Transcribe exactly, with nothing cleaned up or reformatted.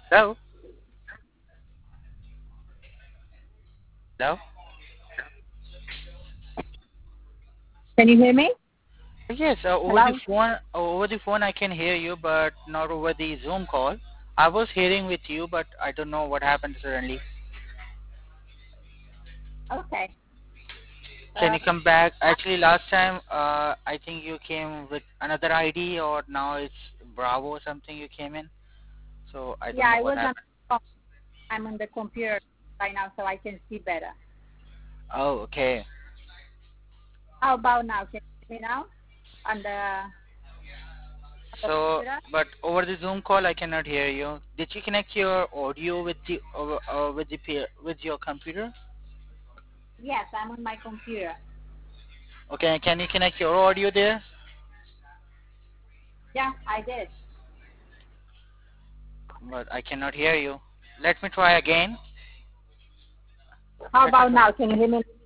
Hello? Hello? Can you hear me? Yes, uh, over the Hello? phone, over the phone I can hear you, but not over the Zoom call. I was hearing with you, but I don't know what happened suddenly. Okay. Can Uh, you come back? I, Actually, last time, uh, I think you came with another I D, or now it's Bravo or something you came in. So I yeah, don't know I what was on. happened. I'm on the computer right now, so I can see better. Oh, okay. How about now? Can you hear me now? On the, on the So, computer? but over the Zoom call, I cannot hear you. Did you connect your audio with the uh, uh, with the P- with your computer? Yes, I'm on my computer. Okay, can you connect your audio there? Yeah, I did. But I cannot hear you. Let me try again. How Let me about try. now? Can you hear me?